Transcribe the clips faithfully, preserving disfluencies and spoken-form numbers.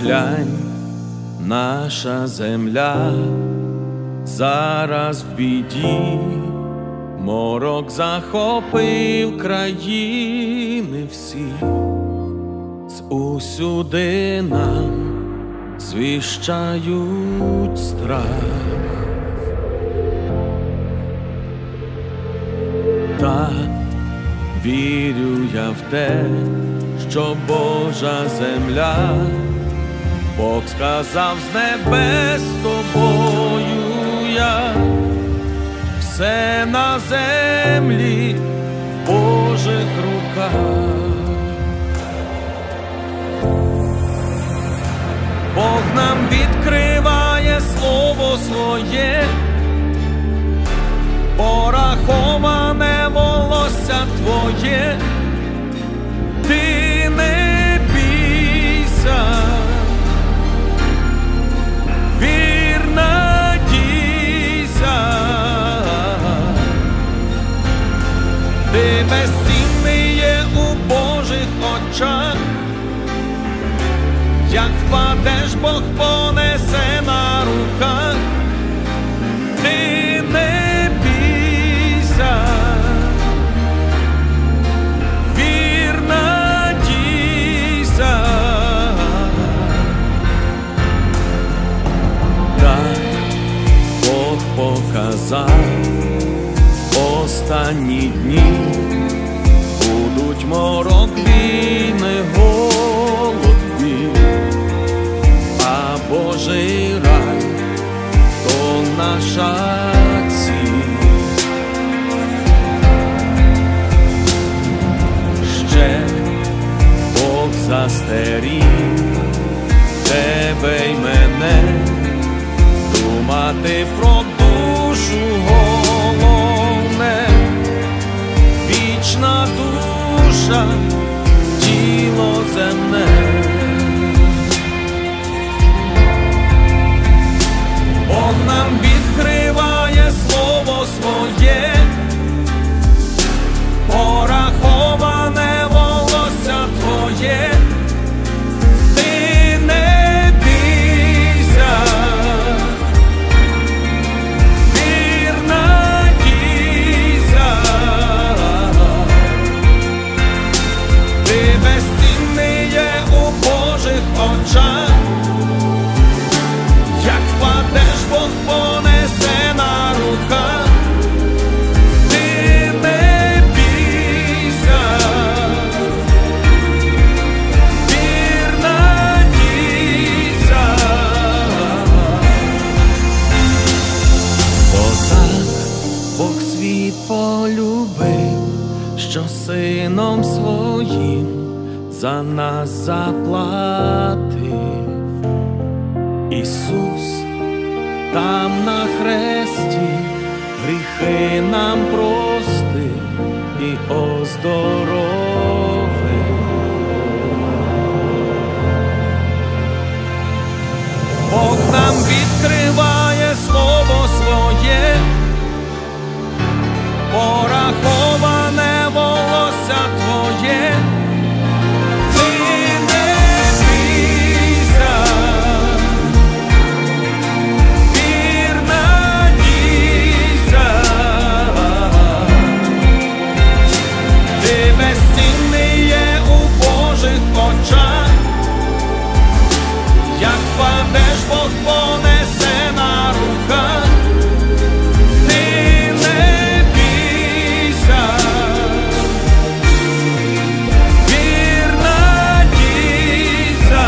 поглянь, наша земля зараз в біді, морок захопив країни всі, усюди нам звіщають страх. Та вірю я в те, що Божа земля, Бог сказав з небес тобою я, все на землі в Божих руках. Бог нам відкриває слово своє, пораховане волосся твоє, ти не бійся, вір, надійся, ти безцінний є у Божих очах, як впадеш, Бог понесе на руках, ти не бійся, вір, надійся. Так Бог показав, в останні дні будуть морок, війни, голод, біль, а Божий рай то наша ціль. Ще Бог застеріг тебе й мене, думати про душу головне, вічна душа, тіло земне. Бог нам відкриває слово своє, пораховане волосся твоє, ти не бійся, вір, надійся, ти безцінний є у Божих очах, як впадеш, Бог понесе на руках, ти не бійся, вір, надійся. Бо так Бог світ полюбив, що сином своїм за нас заплатив. Ісус там на хресті гріхи нам простив і оздоровив. Бог нам відкриває слово своє, пораховане волосся твоє, ти не бійся, вір, надійся, ти безцінний є у Божих очах, як впадеш, Бог понесе на руках, ти не бійся, вір, надійся.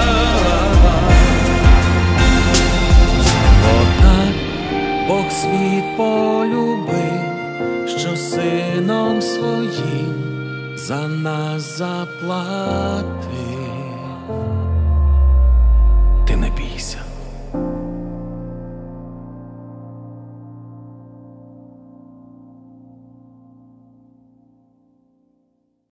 Отак Бог світ полюбив, що сином своїм за нас заплатив.